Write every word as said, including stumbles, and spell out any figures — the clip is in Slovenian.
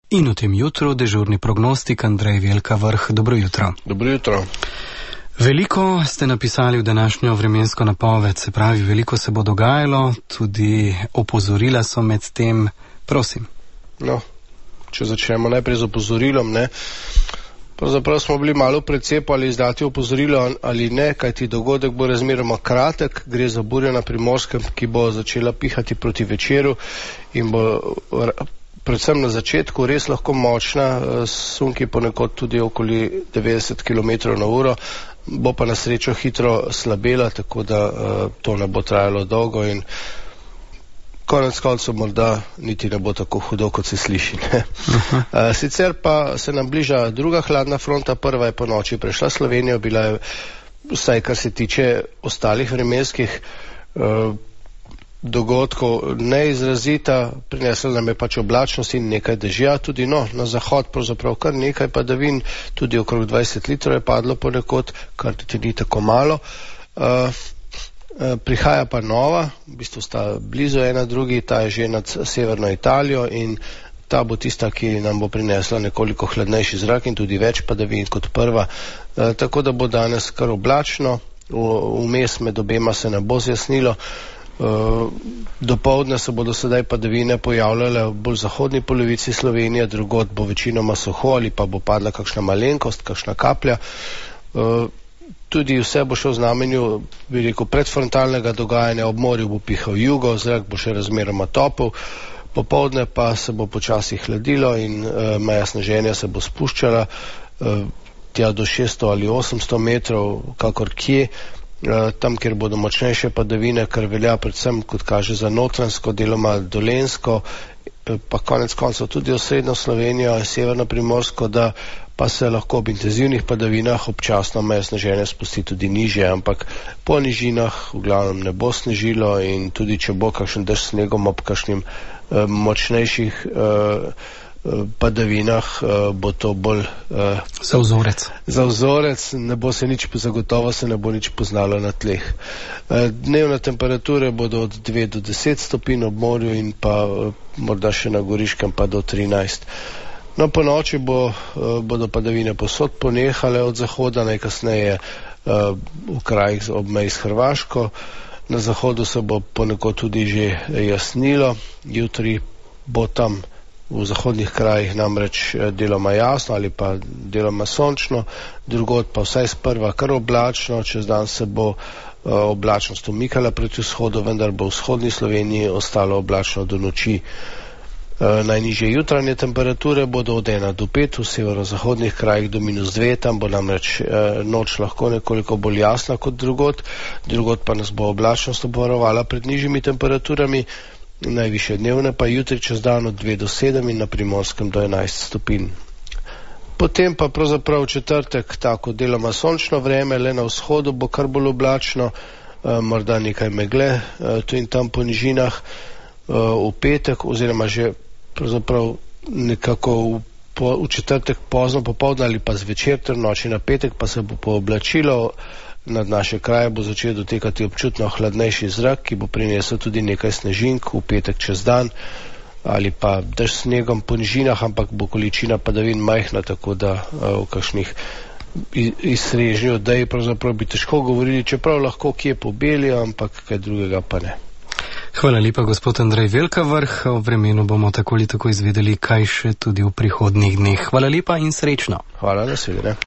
In v tem jutru dežurni prognostik Andrej Velkavrh. Dobro jutro. Dobro jutro. Veliko ste napisali v današnjo vremensko napoved, se pravi, veliko se bo dogajalo, tudi opozorila so med tem. Prosim. No, če začnemo najprej z opozorilom, ne. Pravzaprav smo bili malo precepu ali izdati opozorilo ali ne, kajti dogodek bo razmeroma kratek, gre za burjo na Primorskem, ki bo začela pihati proti večeru in bo predvsem na začetku res lahko močna, sunki ponekod tudi okoli devetdeset kilometrov na uro, bo pa na srečo hitro slabela, tako da uh, to ne bo trajalo dolgo in konec koncev morda niti ne bo tako hudo, kot se sliši. Ne? Uh, sicer pa se nam bliža druga hladna fronta, prva je po noči prešla Slovenijo, bila je vsaj kar se tiče ostalih vremenskih uh, dogodkov neizrazita, prinesla nam je pač oblačnost in nekaj dežja, tudi no, na zahod pravzaprav kar nekaj padavin, tudi okrog dvajset litrov je padlo ponekod, kar tudi ni tako malo. Uh, uh, prihaja pa nova, v bistvu sta blizu ena drugi, ta je že nad severno Italijo in ta bo tista, ki nam bo prinesla nekoliko hladnejši zrak in tudi več padavin kot prva, uh, tako da bo danes kar oblačno, vmes med obema se ne bo zjasnilo. Uh, dopoldne se bodo sedaj padavine pojavljale v bolj zahodni polovici Slovenije, drugod bo večinoma suho ali pa bo padla kakšna malenkost, kakšna kaplja. Uh, tudi vse bo šlo v znamenju, bi rekel, predfrontalnega dogajanja, ob morju bo pihal jugo, zrak bo še razmeroma topel, popoldne pa se bo počasi hladilo in uh, meja sneženja se bo spuščala uh, tja do šeststo ali osemsto metrov, kakor kje. Tam, kjer bodo močnejše padavine, kar velja predvsem, kot kaže, za Notranjsko, deloma Dolenjsko, pa konec koncev tudi osrednjo Slovenijo, severno Primorsko, da pa se lahko ob intenzivnih padavinah občasno meja sneženja spusti tudi nižje, ampak po nižinah v glavnem ne bo snežilo in tudi če bo kakšen dež s snegom ob kakšnim eh, močnejših eh, padavinah, bo to bolj uh, za vzorec. Za vzorec, ne bo se nič, zagotovo se ne bo nič poznalo na tleh. Uh, dnevne temperature bodo od dve do deset stopinj ob morju in pa uh, morda še na Goriškem pa do trinajst. No, po noči bo, uh, bodo padavine posod ponehale od zahoda, najkasneje uh, v krajih ob meji s Hrvaško. Na zahodu se bo ponekod tudi že jasnilo, jutri bo tam v zahodnih krajih namreč deloma jasno ali pa deloma sončno, drugod pa vsaj sprva kar oblačno, čez dan se bo uh, oblačnost umikala proti vzhodu, vendar bo v vzhodni Sloveniji ostalo oblačno do noči. Uh, najnižje jutranje temperature bodo od ena do pet, v severozahodnih krajih do minus dve, tam bo namreč uh, noč lahko nekoliko bolj jasna kot drugod, drugod pa nas bo oblačnost obvarovala pred nižjimi temperaturami. Najviše dnevne pa jutri čez dan od dve do sedem in na Primorskem do enajst stopinj. Potem pa pravzaprav v četrtek tako deloma sončno vreme, le na vzhodu bo kar bolj oblačno, eh, morda nekaj megle, eh, tu in tam po nižinah, eh, v petek oziroma že pravzaprav nekako v, po, v četrtek pozno popoldne ali pa zvečer ter noči na petek pa se bo pooblačilo. Nad naše kraje bo začel dotekati občutno hladnejši zrak, ki bo prinesel tudi nekaj snežink v petek čez dan ali pa dež s snegom po nižinah, ampak bo količina padavin majhna, tako da uh, v kakšnih izsrežnju odeji pravzaprav bi težko govorili, čeprav lahko kje pobelijo, ampak kaj drugega pa ne. Hvala lepa, gospod Andrej Velkavrh. O vremenu bomo tako ali tako izvedeli, kaj še tudi v prihodnjih dneh. Hvala lepa in srečno. Hvala, nasvidenje.